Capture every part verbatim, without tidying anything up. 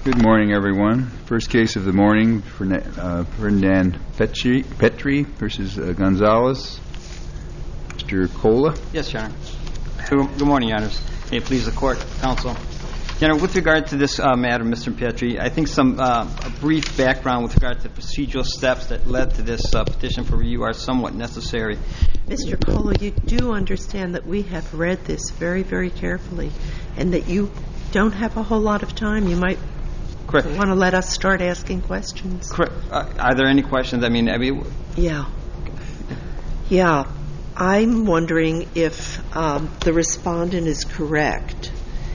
Good morning, everyone. First case of the morning, uh, Ferdinand Petri, Petri versus uh, Gonzalez. Mister Cola. Yes, Your Honor. Good, good morning, Your Honors. May it please the Court, Counsel. Your Honor, with regard to this uh, matter, Mister Petri, I think some uh, a brief background with regard to the procedural steps that led to this uh, petition for review are somewhat necessary. Mister Cola, you do understand that we have read this very, very carefully and that you don't have a whole lot of time. You might Correct. want to let us start asking questions. Correct. Uh, are there any questions? I mean, I mean, yeah. Yeah. I'm wondering if um, the respondent is correct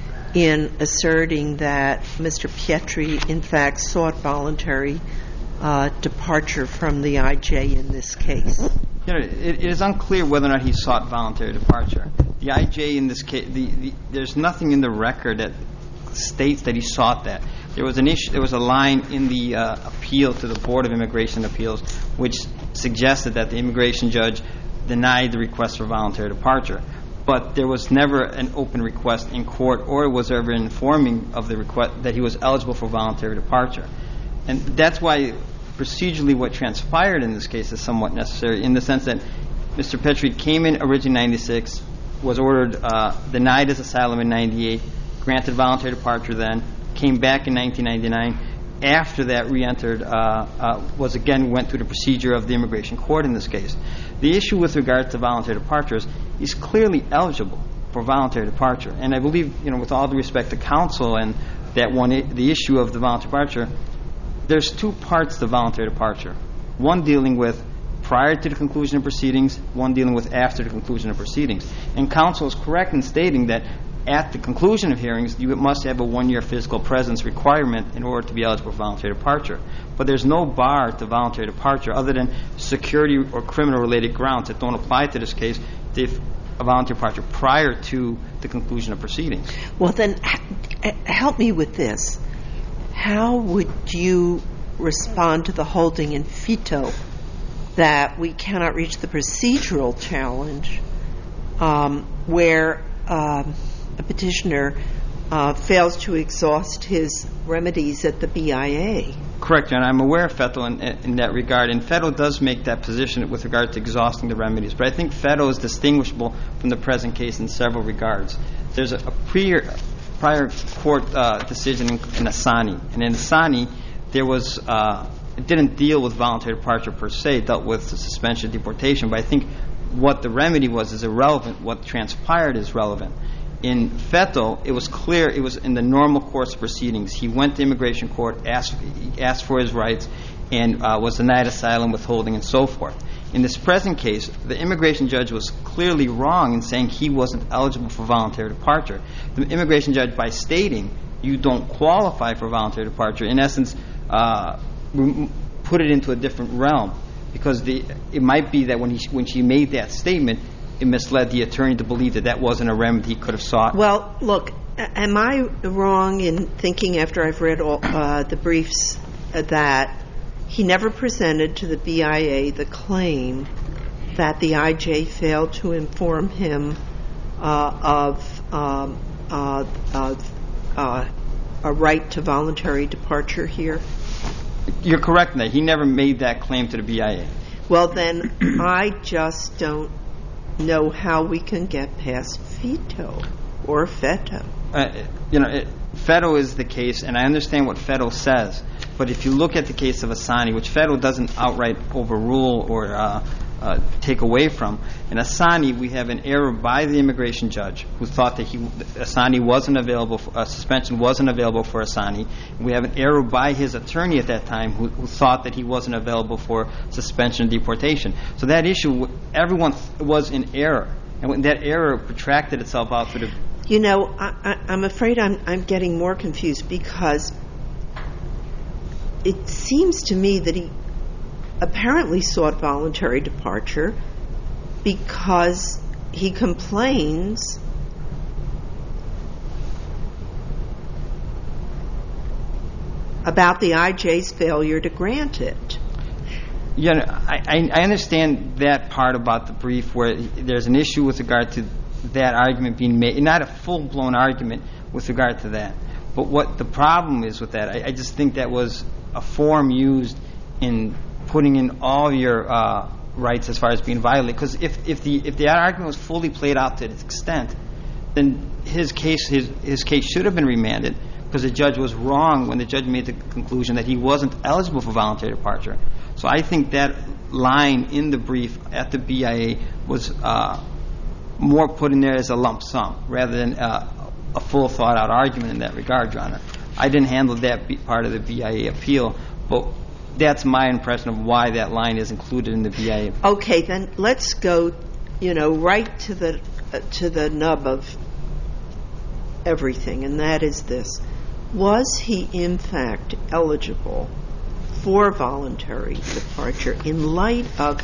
in asserting that Mister Petri, in fact, sought voluntary uh, departure from the I J in this case. You know, it, it is unclear whether or not he sought voluntary departure. The I J in this case, the, the, there's nothing in the record that states that he sought that. There was an issue. There was a line in the uh, appeal to the Board of Immigration Appeals which suggested that the immigration judge denied the request for voluntary departure, but there was never an open request in court, or was ever informing of the request that he was eligible for voluntary departure, and that's why procedurally what transpired in this case is somewhat necessary in the sense that Mister Petri came in originally in ninety-six, was ordered uh, denied his asylum in ninety-eight, granted voluntary departure then, came back in nineteen ninety-nine. After that, re-entered, uh, uh, was again went through the procedure of the immigration court in this case. The issue with regard to voluntary departures, he's clearly eligible for voluntary departure. And I believe, you know, with all due respect to counsel and that one, the issue of the voluntary departure, there's two parts to voluntary departure. One dealing with prior to the conclusion of proceedings, one dealing with after the conclusion of proceedings. And counsel is correct in stating that at the conclusion of hearings, you must have a one-year physical presence requirement in order to be eligible for voluntary departure. But there's no bar to voluntary departure other than security or criminal-related grounds that don't apply to this case if a voluntary departure prior to the conclusion of proceedings. Well, then, h- help me with this. How would you respond to the holding in Fito that we cannot reach the procedural challenge um, where um, a petitioner uh, fails to exhaust his remedies at the B I A? Correct, John. I'm aware of Fettel in, in that regard, and Fettel does make that position with regard to exhausting the remedies. But I think Fettel is distinguishable from the present case in several regards. There's a, a prior, prior court uh, decision in, in Asani, and in Asani, there was uh, it didn't deal with voluntary departure per se, it dealt with the suspension of deportation. But I think what the remedy was is irrelevant. What transpired is relevant. In Fettel, it was clear it was in the normal course of proceedings. He went to immigration court, asked, asked for his rights, and uh, was denied asylum, withholding, and so forth. In this present case, the immigration judge was clearly wrong in saying he wasn't eligible for voluntary departure. The immigration judge, by stating you don't qualify for voluntary departure, in essence, uh, put it into a different realm, because the it might be that when he when she made that statement, it misled the attorney to believe that that wasn't a remedy he could have sought. Well, look, am I wrong in thinking, after I've read all uh, the briefs, uh, that he never presented to the B I A the claim that the I J failed to inform him uh, of um, uh, uh, uh, a right to voluntary departure here? You're correct in that. He never made that claim to the B I A. Well, then I just don't know how we can get past Fito or Fetto. Uh, you know, it, Fetto is the case, and I understand what Fetto says, but if you look at the case of Asani, which Fetto doesn't outright overrule or uh, uh, take away from, in Asani we have an error by the immigration judge who thought that he, Asani wasn't available, for, uh, suspension wasn't available for Asani. We have an error by his attorney at that time who, who thought that he wasn't available for suspension and deportation. So that issue, everyone was in error, and when that error protracted itself out through the... You know, I, I, I'm afraid I'm, I'm getting more confused, because it seems to me that he apparently sought voluntary departure because he complains about the I J's failure to grant it. Yeah, I, I understand that part about the brief where there's an issue with regard to that argument being made, not a full-blown argument with regard to that. But what the problem is with that, I, I just think that was a form used in putting in all your uh, rights as far as being violated. Because if, if the if the argument was fully played out to its extent, then his case his his case should have been remanded, because the judge was wrong when the judge made the conclusion that he wasn't eligible for voluntary departure. So I think that line in the brief at the B I A was uh, more put in there as a lump sum rather than uh, a full thought-out argument in that regard, Your Honor. I didn't handle that be part of the B I A appeal, but that's my impression of why that line is included in the B I A. Okay, then let's go, you know, right to the uh, to the nub of everything, and that is this. Was he, in fact, eligible for voluntary departure in light of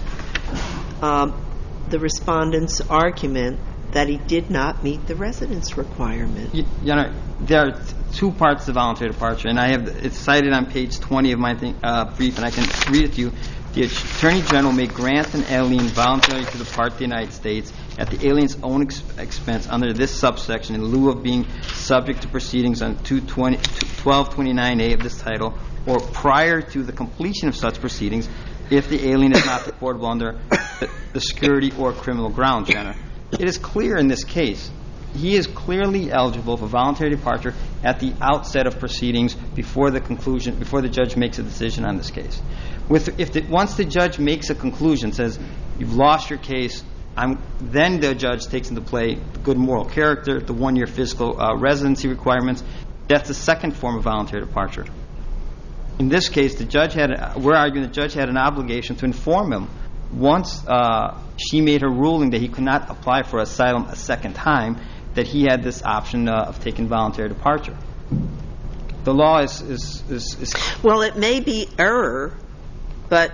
um, the respondent's argument that he did not meet the residence requirement? You, you know, there are two parts to voluntary departure, and I have it's cited on page twenty of my thing, uh, brief, and I can read it to you. The Attorney General may grant an alien voluntarily to depart the United States at the alien's own ex- expense under this subsection in lieu of being subject to proceedings on twelve twenty-nine A of this title, or prior to the completion of such proceedings if the alien is not deportable under the, the security or criminal grounds, Your Honor. It is clear in this case he is clearly eligible for voluntary departure at the outset of proceedings before the conclusion, before the judge makes a decision on this case. With, if the, once the judge makes a conclusion, says you've lost your case, I'm, then the judge takes into play the good moral character, the one-year physical uh, residency requirements. That's the second form of voluntary departure. In this case, the judge had, we're arguing the judge had an obligation to inform him once uh, she made her ruling that he could not apply for asylum a second time, that he had this option uh, of taking voluntary departure. The law is, is, is, is... Well, it may be error, but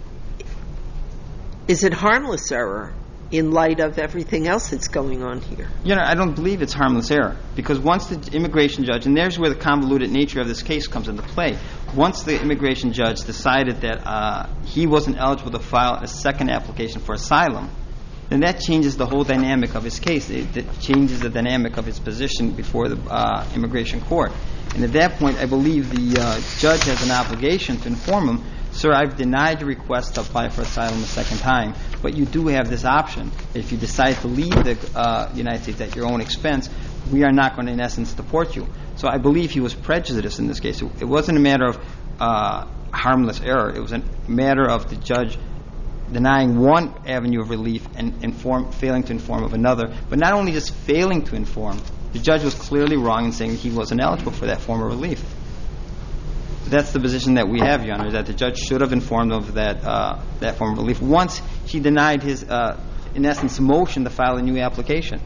is it harmless error in light of everything else that's going on here? You know, I don't believe it's harmless error, because once the immigration judge, and there's where the convoluted nature of this case comes into play, once the immigration judge decided that uh, he wasn't eligible to file a second application for asylum, then that changes the whole dynamic of his case. It, it changes the dynamic of his position before the uh, immigration court. And at that point, I believe the uh, judge has an obligation to inform him, sir, I've denied your request to apply for asylum a second time, but you do have this option. If you decide to leave the uh, United States at your own expense, we are not going to, in essence, deport you. So I believe he was prejudiced in this case. It, it wasn't a matter of uh, harmless error. It was a matter of the judge denying one avenue of relief and inform, failing to inform of another. But not only just failing to inform, the judge was clearly wrong in saying he wasn't eligible for that form of relief. That's the position that we have, Your Honor, that the judge should have informed of that uh, that form of relief once she denied his, uh, in essence, motion to file a new application.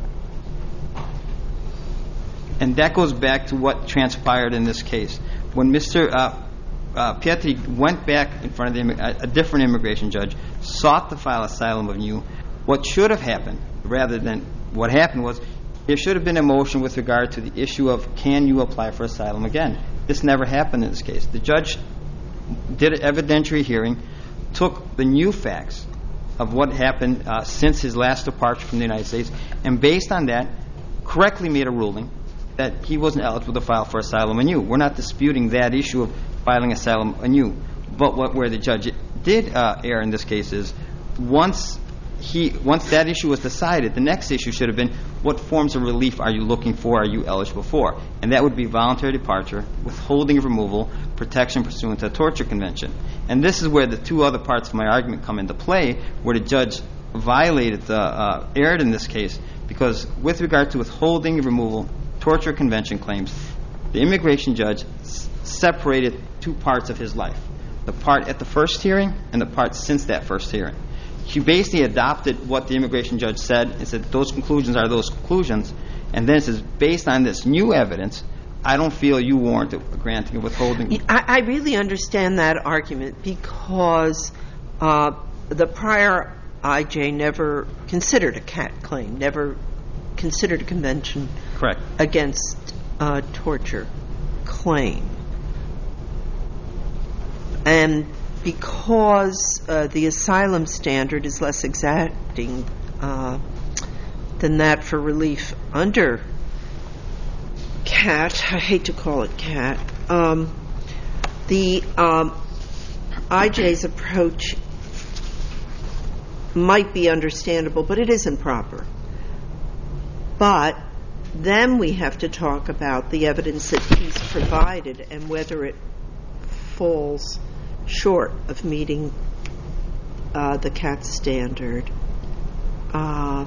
And that goes back to what transpired in this case. When Mister Uh, uh, Pietri went back in front of the, a, a different immigration judge, sought to file asylum anew, what should have happened, rather than what happened was, there should have been a motion with regard to the issue of can you apply for asylum again. This never happened in this case. The judge did an evidentiary hearing, took the new facts of what happened uh, since his last departure from the United States, and based on that, correctly made a ruling that he wasn't eligible to file for asylum anew. We're not disputing that issue of filing asylum anew. But what, where the judge did uh, err in this case is once he once that issue was decided, the next issue should have been what forms of relief are you looking for, are you eligible for? And that would be voluntary departure, withholding of removal, protection pursuant to a torture convention. And this is where the two other parts of my argument come into play, where the judge violated, the, uh, erred in this case, because with regard to withholding of removal, torture convention claims, the immigration judge s- separated two parts of his life, the part at the first hearing and the part since that first hearing. She basically adopted what the immigration judge said and said those conclusions are those conclusions, and then says, based on this new evidence, I don't feel you warrant a granting of withholding. I, I really understand that argument because uh, the prior I J never considered a C A T claim, never considered a convention Correct. against uh, torture claim. And because uh, the asylum standard is less exacting uh, than that for relief under C CAT, I hate to call it CAT, um, the um, I J's approach might be understandable, but it isn't proper. But then we have to talk about the evidence that he's provided and whether it falls short of meeting uh, the CAT standard. Uh,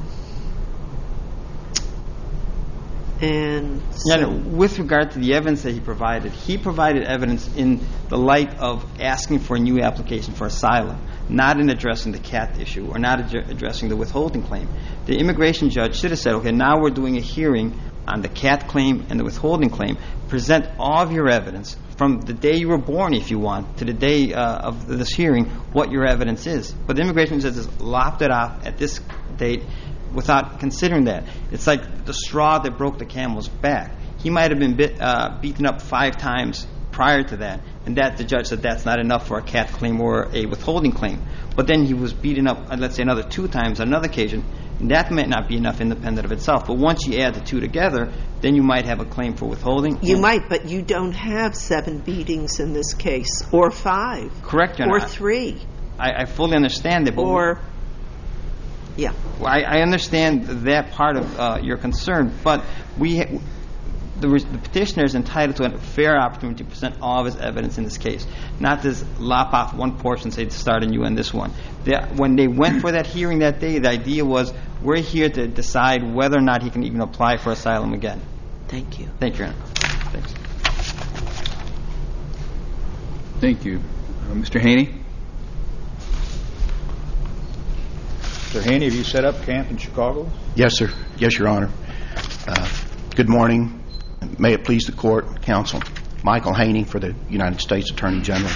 and so Yeah, no, with regard to the evidence that he provided, he provided evidence in the light of asking for a new application for asylum, not in addressing the CAT issue or not ad- addressing the withholding claim. The immigration judge should have said, okay, now we're doing a hearing on the CAT claim and the withholding claim. Present all of your evidence from the day you were born, if you want, to the day uh, of this hearing, what your evidence is. But the immigration judge has lopped it off at this date without considering that. It's like the straw that broke the camel's back. He might have been bit, uh, beaten up five times prior to that, and that the judge said that's not enough for a CAT claim or a withholding claim. But then he was beaten up, uh, let's say, another two times on another occasion, and that might not be enough independent of itself. But once you add the two together, then you might have a claim for withholding. You might, but you don't have seven beatings in this case, or five. Correct, Your Or Honor. three. I, I fully understand that, but Or, yeah. I, I understand that part of uh, your concern, but we, ha- the, the petitioner is entitled to a fair opportunity to present all of his evidence in this case, not just lop off one portion, say, to start and you end this one. They, when they went for that hearing that day, the idea was we're here to decide whether or not he can even apply for asylum again. Thank you. Thank you, Your Honor. Thanks. Thank you. Uh, Mister Haney? Mister Haney, have you set up camp in Chicago? Yes, sir. Yes, Your Honor. Uh, good morning. May it please the court, counsel. Michael Haney for the United States Attorney General.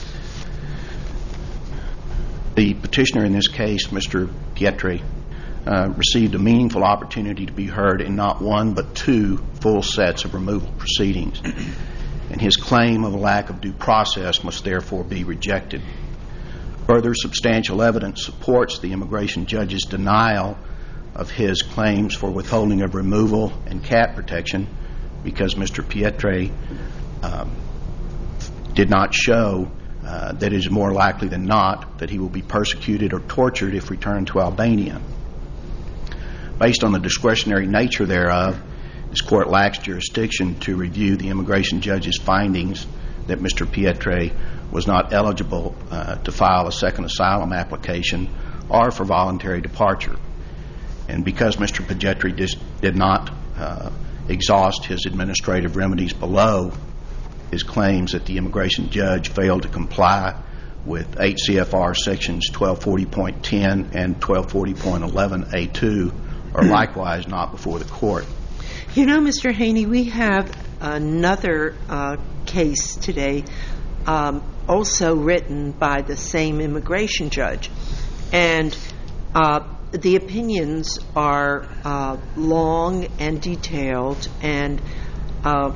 The petitioner in this case, Mister Pietri, uh, received a meaningful opportunity to be heard in not one but two full sets of removal proceedings, and his claim of a lack of due process must therefore be rejected. Further substantial evidence supports the immigration judge's denial of his claims for withholding of removal and CAT protection because Mister Pietri um, did not show uh, that it is more likely than not that he will be persecuted or tortured if returned to Albania. Based on the discretionary nature thereof, this court lacks jurisdiction to review the immigration judge's findings that Mister Pietri was not eligible uh, to file a second asylum application or for voluntary departure. And because Mister Pietri dis- did not uh, exhaust his administrative remedies below, his claims that the immigration judge failed to comply with eight C F R sections twelve forty point ten and twelve forty point eleven A two are likewise not before the court. You know, Mister Haney, we have another uh, case today, um, also written by the same immigration judge. And uh, the opinions are uh, long and detailed and, uh,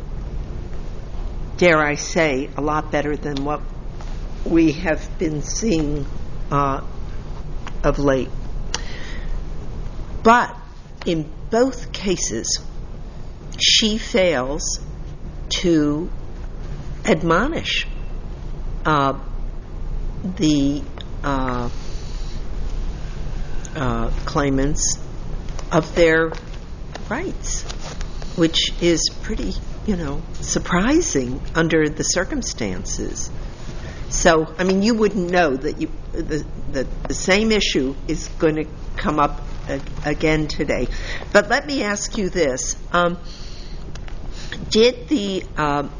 dare I say, a lot better than what we have been seeing uh, of late. But in both cases, she fails to admonish uh, the uh, uh, claimants of their rights, which is pretty, you know, surprising under the circumstances. So, I mean, you wouldn't know that you the the, the same issue is going to come up a, again today. But let me ask you this: um, Did the um,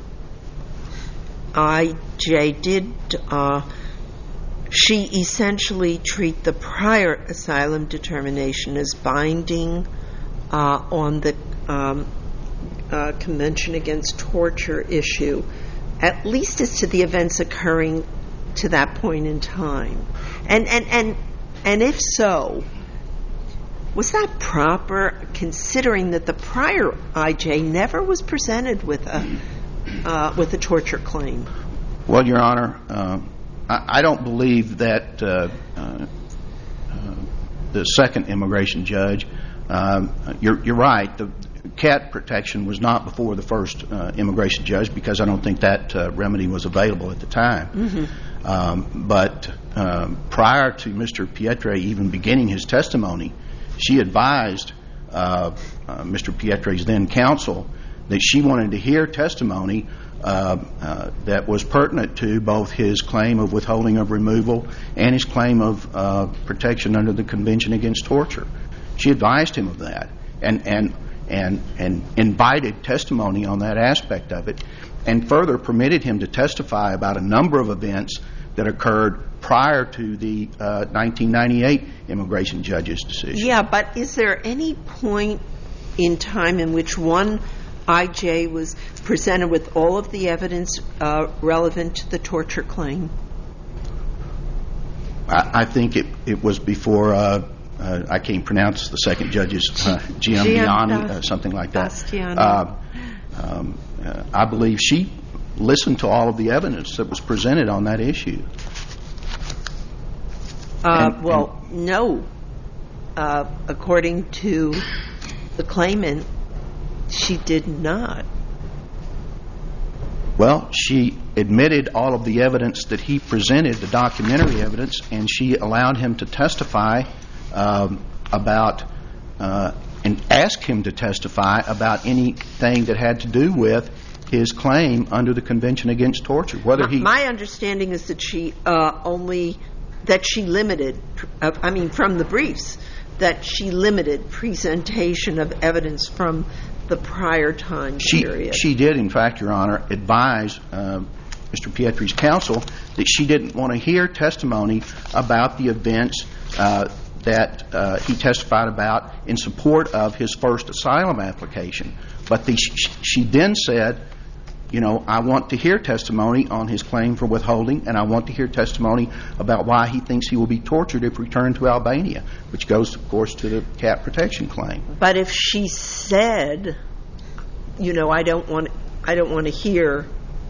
I J did uh, she essentially treat the prior asylum determination as binding uh, on the um, uh, Convention Against Torture issue, at least as to the events occurring to that point in time? And and and and if so, was that proper, considering that the prior I J never was presented with a uh, with a torture claim? Well, Your Honor, uh, I, I don't believe that uh, uh, uh, the second immigration judge. Um, you're, you're right. The, cat protection was not before the first uh, immigration judge because I don't think that uh, remedy was available at the time. Mm-hmm. Um, but um, prior to Mister Pietre even beginning his testimony, she advised uh, uh, Mister Pietre's then counsel that she wanted to hear testimony uh, uh, that was pertinent to both his claim of withholding of removal and his claim of uh, protection under the Convention Against Torture. She advised him of that and and and and invited testimony on that aspect of it, and further permitted him to testify about a number of events that occurred prior to the uh, nineteen ninety-eight immigration judge's decision. Yeah, but is there any point in time in which one I J was presented with all of the evidence uh, relevant to the torture claim? I, I think it, it was before, uh, uh, I can't pronounce the second judge's, uh, Giambiani, uh, something like that. Uh, um, uh, I believe she listened to all of the evidence that was presented on that issue. Uh, and, well, and, no. Uh, according to the claimant, she did not. Well, she admitted all of the evidence that he presented, the documentary evidence, and she allowed him to testify um, about uh, and asked him to testify about anything that had to do with his claim under the Convention Against Torture. Whether my, he, my understanding is that she uh, only that she limited. Uh, I mean, from the briefs, that she limited presentation of evidence from the prior time she, period. She did, in fact, Your Honor, advise uh, Mister Pietre's counsel that she didn't want to hear testimony about the events uh, that uh, he testified about in support of his first asylum application. But the, she, she then said, you know, I want to hear testimony on his claim for withholding, and I want to hear testimony about why he thinks he will be tortured if returned to Albania, which goes, of course, to the cat protection claim. But if she said, you know, I don't want, I don't want to hear.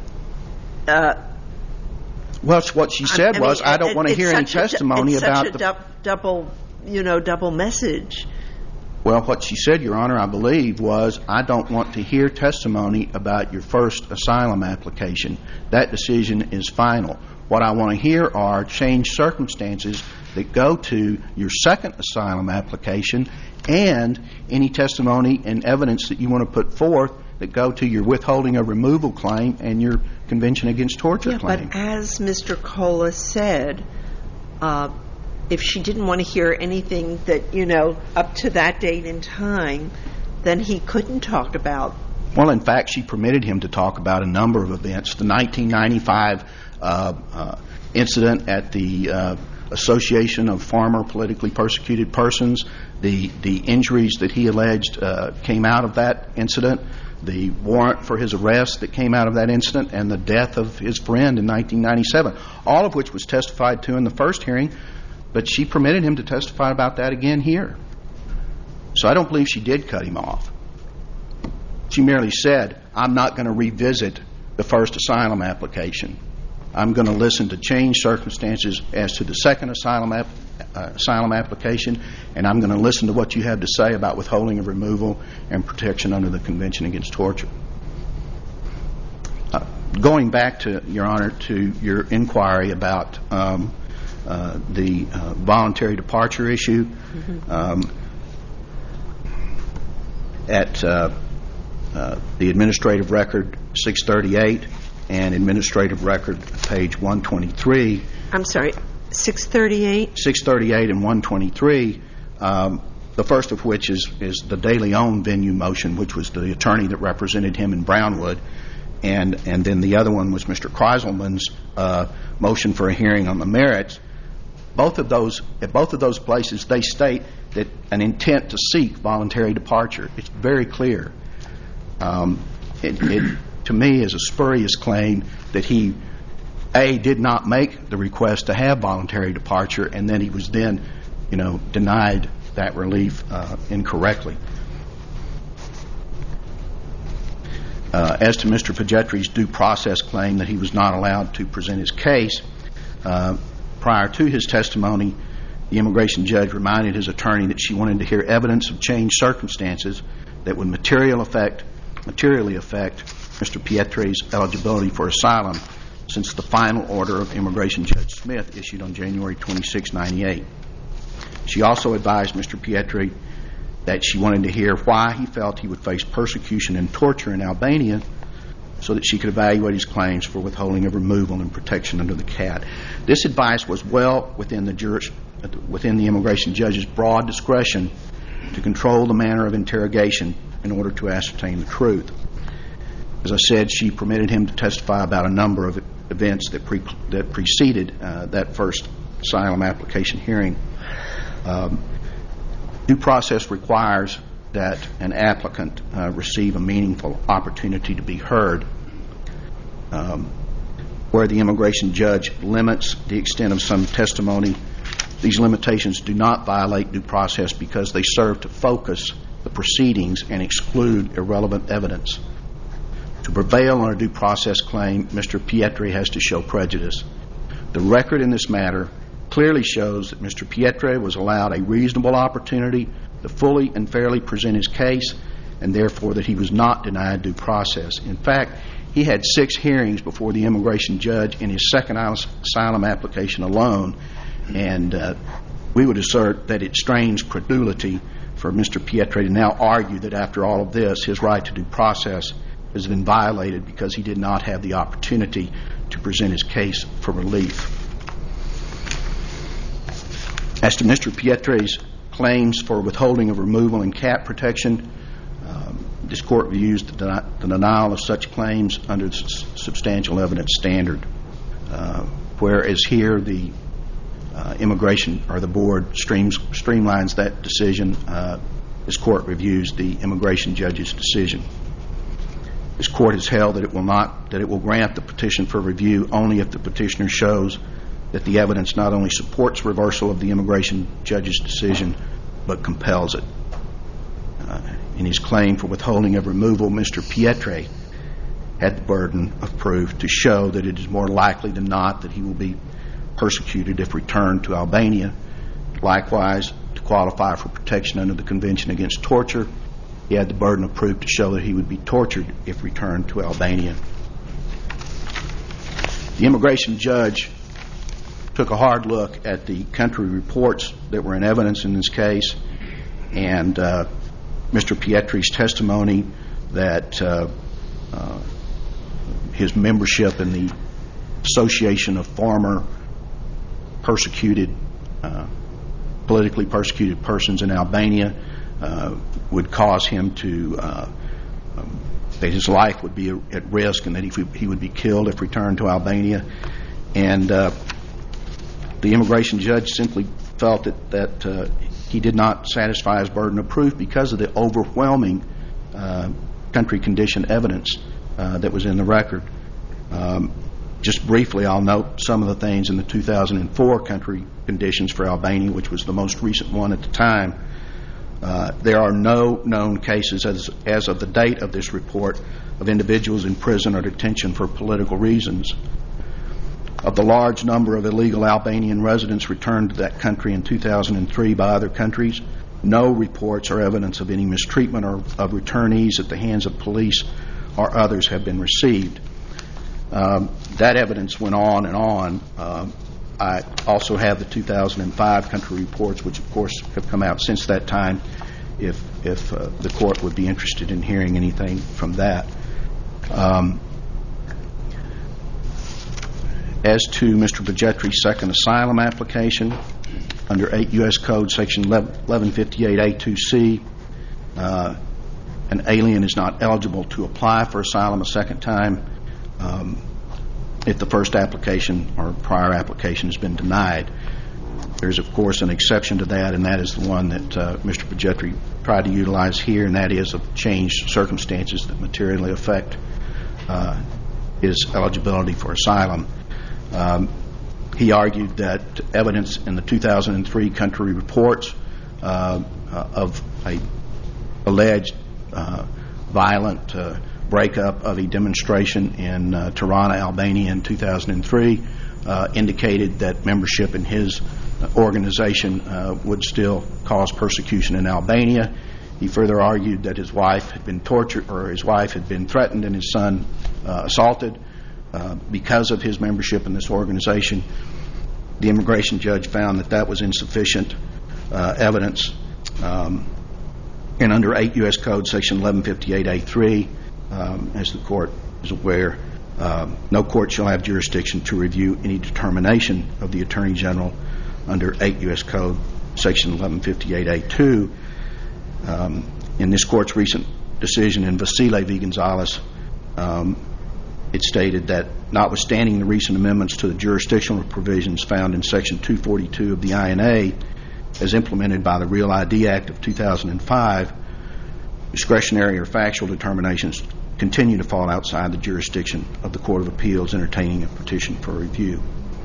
Uh, well, what she said I mean, was, I don't it, want to hear any testimony it's about such a the du- double, you know, double message. Well, what she said, Your Honor, I believe, was, I don't want to hear testimony about your first asylum application. That decision is final. What I want to hear are changed circumstances that go to your second asylum application and any testimony and evidence that you want to put forth that go to your withholding of removal claim and your Convention Against Torture yeah, claim. But as Mister Cola said, uh, if she didn't want to hear anything that, you know, up to that date in time, then he couldn't talk about. Well, in fact, she permitted him to talk about a number of events. The nineteen ninety-five uh, uh, incident at the uh, Association of Former Politically Persecuted Persons, the, the injuries that he alleged uh, came out of that incident, the warrant for his arrest that came out of that incident, and the death of his friend in nineteen ninety-seven, all of which was testified to in the first hearing. But she permitted him to testify about that again here. So I don't believe she did cut him off. She merely said, I'm not going to revisit the first asylum application. I'm going to listen to changed circumstances as to the second asylum, ap- uh, asylum application, and I'm going to listen to what you have to say about withholding of removal and protection under the Convention Against Torture. Uh, going back to, Your Honor, to your inquiry about um, Uh, the uh, voluntary departure issue. Mm-hmm. Um, at uh, uh, the administrative record six thirty-eight and administrative record page one twenty-three. I'm sorry, six thirty-eight? six thirty-eight and one twenty-three, um, the first of which is, is the De Leon venue motion, which was the attorney that represented him in Brownwood. And, and then the other one was Mister Kreiselman's uh, motion for a hearing on the merits. Both of those, at both of those places, they state that an intent to seek voluntary departure. It's very clear. Um, it, it, to me, is a spurious claim that he, A, did not make the request to have voluntary departure, and then he was then, you know, denied that relief uh, incorrectly. Uh, as to Mister Pietre's due process claim that he was not allowed to present his case, uh, prior to his testimony, the immigration judge reminded his attorney that she wanted to hear evidence of changed circumstances that would material affect, materially affect Mister Pietre's eligibility for asylum since the final order of Immigration Judge Smith issued on January twenty-sixth, ninety-eight. She also advised Mister Pietre that she wanted to hear why he felt he would face persecution and torture in Albania so that she could evaluate his claims for withholding of removal and protection under the C A T. This advice was well within the, juris, within the immigration judge's broad discretion to control the manner of interrogation in order to ascertain the truth. As I said, she permitted him to testify about a number of events that, pre, that preceded uh, that first asylum application hearing. Um, due process requires that an applicant uh, receive a meaningful opportunity to be heard. Um, where the immigration judge limits the extent of some testimony, these limitations do not violate due process because they serve to focus the proceedings and exclude irrelevant evidence. To prevail on a due process claim, Mister Pietre has to show prejudice. The record in this matter clearly shows that Mister Pietre was allowed a reasonable opportunity to fully and fairly present his case, and therefore that he was not denied due process. In fact, he had six hearings before the immigration judge in his second asylum application alone, and uh, we would assert that it strains credulity for Mister Pietre to now argue that after all of this, his right to due process has been violated because he did not have the opportunity to present his case for relief. As to Mister Pietre's claims for withholding of removal and C A T protection, um, this court views the, den- the denial of such claims under the s- substantial evidence standard, uh, whereas here the uh, immigration or the board streams, streamlines that decision. Uh, this court reviews the immigration judge's decision. This court has held that it will not that it will grant the petition for review only if the petitioner shows that the evidence not only supports reversal of the immigration judge's decision, but compels it. Uh, in his claim for withholding of removal, Mister Pietre had the burden of proof to show that it is more likely than not that he will be persecuted if returned to Albania. Likewise, to qualify for protection under the Convention Against Torture, he had the burden of proof to show that he would be tortured if returned to Albania. The immigration judge took a hard look at the country reports that were in evidence in this case, and uh, Mister Pietre's testimony that uh, uh, his membership in the Association of Former Persecuted, uh, Politically Persecuted Persons in Albania uh, would cause him to, uh, um, that his life would be at risk and that he, he would be killed if returned to Albania. And uh, the immigration judge simply felt that, that uh, he did not satisfy his burden of proof because of the overwhelming uh, country condition evidence uh, that was in the record. Um, just briefly, I'll note some of the things in the two thousand four country conditions for Albania, which was the most recent one at the time. Uh, there are no known cases as, as of the date of this report of individuals in prison or detention for political reasons. Of the large number of illegal Albanian residents returned to that country in two thousand three by other countries, no reports or evidence of any mistreatment or of returnees at the hands of police or others have been received. Um, that evidence went on and on. Um, I also have the two thousand five country reports, which of course have come out since that time, if, if uh, the court would be interested in hearing anything from that. Um, As to Mister Pietre's second asylum application, under eight U S Code Section eleven fifty-eight A two C, uh, an alien is not eligible to apply for asylum a second time um, if the first application or prior application has been denied. There's, of course, an exception to that, and that is the one that uh, Mister Pietre tried to utilize here, and that is of changed circumstances that materially affect uh, his eligibility for asylum. Um, he argued that evidence in the two thousand three country reports uh, uh, of a alleged uh, violent uh, breakup of a demonstration in uh, Tirana, Albania in two thousand three uh, indicated that membership in his organization uh, would still cause persecution in Albania. He further argued that his wife had been tortured, or his wife had been threatened, and his son uh, assaulted uh, because of his membership in this organization. The immigration judge found that that was insufficient uh, evidence. Um, and under eight U S Code Section eleven fifty-eight A three, um, as the court is aware, uh, no court shall have jurisdiction to review any determination of the Attorney General under eight U S Code Section eleven fifty-eight A two. Um, in this court's recent decision in Vasile v. Gonzalez, um, it stated that notwithstanding the recent amendments to the jurisdictional provisions found in Section two forty-two of the I N A as implemented by the Real I D Act of two thousand five, discretionary or factual determinations continue to fall outside the jurisdiction of the Court of Appeals entertaining a petition for review.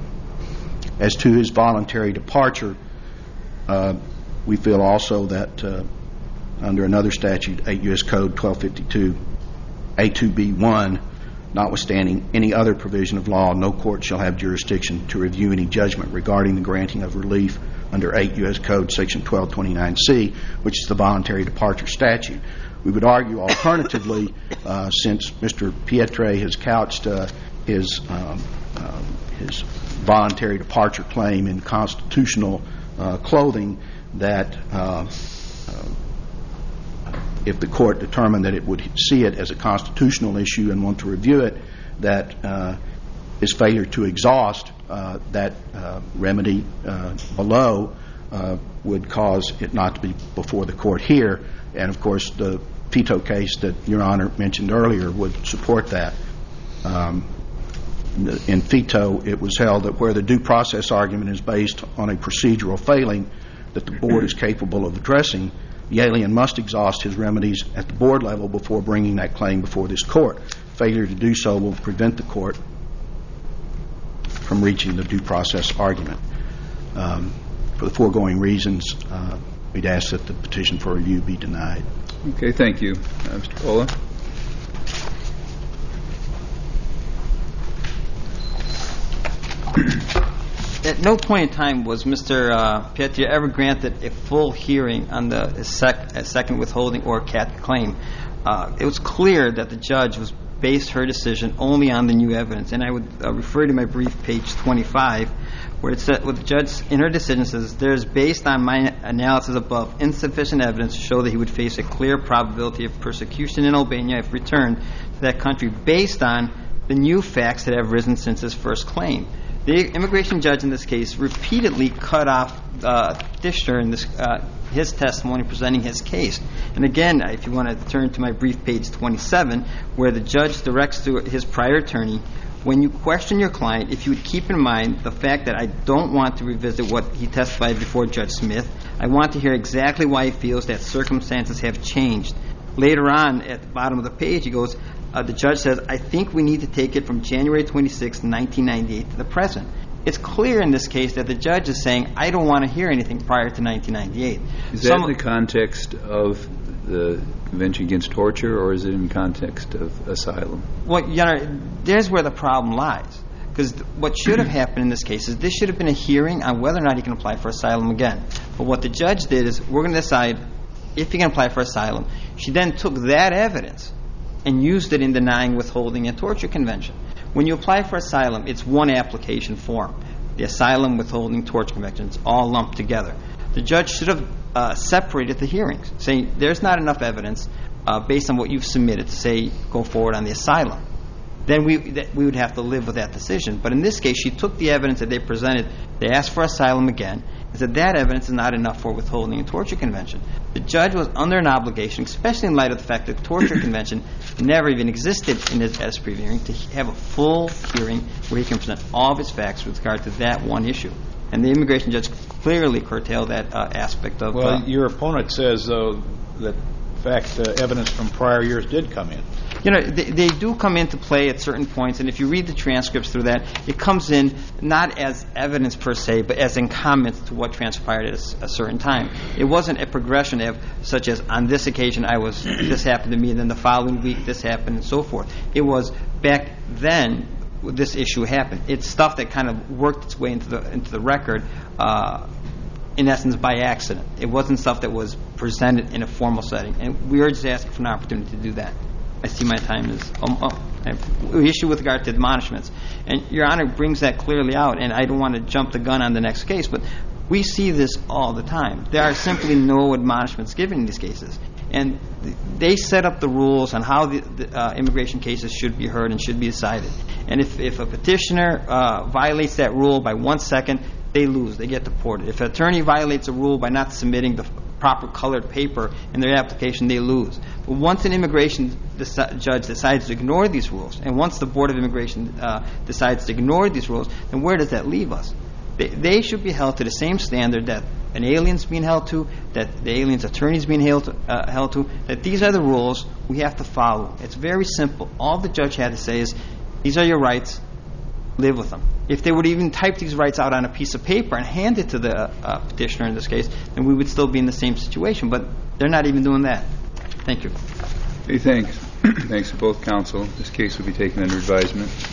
As to his voluntary departure, uh, we feel also that uh, under another statute, eight U S Code twelve fifty-two A two B one, notwithstanding any other provision of law, no court shall have jurisdiction to review any judgment regarding the granting of relief under eight U S Code Section twelve twenty-nine C, which is the voluntary departure statute. We would argue alternatively, uh, since Mister Pietre has couched uh, his um, uh, his voluntary departure claim in constitutional uh, clothing, that uh, uh, if the court determined that it would see it as a constitutional issue and want to review it, that uh, his failure to exhaust uh, that uh, remedy uh, below uh, would cause it not to be before the court here. And of course, the Fito case that Your Honor mentioned earlier would support that. Um, in Fito, it was held that where the due process argument is based on a procedural failing that the board is capable of addressing, the alien must exhaust his remedies at the board level before bringing that claim before this court. Failure to do so will prevent the court from reaching the due process argument. Um, for the foregoing reasons, uh, we'd ask that the petition for review be denied. Okay, thank you. Uh, Mister Pola. At no point in time was Mister Uh, Pietre ever granted a full hearing on the sec- a second withholding or C A T claim. Uh, it was clear that the judge was based her decision only on the new evidence, and I would uh, refer to my brief, page twenty-five, where it said, where the judge in her decision says, "There is, based on my analysis above, insufficient evidence to show that he would face a clear probability of persecution in Albania if returned to that country based on the new facts that have risen since his first claim." The immigration judge in this case repeatedly cut off uh, Dishner in this, uh, his testimony presenting his case. And again, if you want to turn to my brief, page twenty-seven, where the judge directs to his prior attorney, "When you question your client, if you would keep in mind the fact that I don't want to revisit what he testified before Judge Smith, I want to hear exactly why he feels that circumstances have changed." Later on, at the bottom of the page, he goes, uh, the judge says, "I think we need to take it from January twenty-sixth, nineteen ninety-eight to the present." It's clear in this case that the judge is saying, I don't want to hear anything prior to nineteen ninety-eight. Is that Some, in the context of the Convention Against Torture, or is it in context of asylum? Well, you know, there's where the problem lies. Because what should have happened in this case is this should have been a hearing on whether or not he can apply for asylum again. But what the judge did is, we're going to decide if he can apply for asylum. She then took that evidence and used it in denying withholding and torture convention. When you apply for asylum, it's one application form. The asylum, withholding, torture convention, it's all lumped together. The judge should have uh, separated the hearings, saying there's not enough evidence uh, based on what you've submitted to say go forward on the asylum. Then we that we would have to live with that decision. But in this case, she took the evidence that they presented. They asked for asylum again, and said that evidence is not enough for withholding and torture convention. The judge was under an obligation, especially in light of the fact that the torture convention never even existed in his S P hearing, to have a full hearing where he can present all of his facts with regard to that one issue. And the immigration judge clearly curtailed that uh, aspect of... Well, uh, your opponent says, though, that in fact uh, evidence from prior years did come in. You know, they, they do come into play at certain points, and if you read the transcripts through that, it comes in not as evidence per se, but as in comments to what transpired at a, a certain time. It wasn't a progression of, such as, on this occasion I was, this happened to me, and then the following week this happened, and so forth. It was, back then, this issue happened. It's stuff that kind of worked its way into the into the record, uh, in essence, by accident. It wasn't stuff that was present it in a formal setting. And we are just asking for an opportunity to do that. I see my time is um, oh, I have an issue with regard to admonishments. And Your Honor brings that clearly out, and I don't want to jump the gun on the next case, but we see this all the time. There are simply no admonishments given in these cases. And they set up the rules on how the, the uh, immigration cases should be heard and should be decided. And if, if a petitioner uh, violates that rule by one second, they lose. They get deported. If an attorney violates a rule by not submitting the proper colored paper in their application, they lose. But once an immigration deci- judge decides to ignore these rules, and once the Board of Immigration uh, decides to ignore these rules, then where does that leave us? They, they should be held to the same standard that an alien's being held to, that the alien's attorney is being held to, uh, held to, that these are the rules we have to follow. It's very simple. All the judge had to say is, these are your rights, live with them. If they would even type these rights out on a piece of paper and hand it to the uh, petitioner in this case, then we would still be in the same situation. But they're not even doing that. Thank you. Hey, thanks. Thanks to both counsel. This case will be taken under advisement.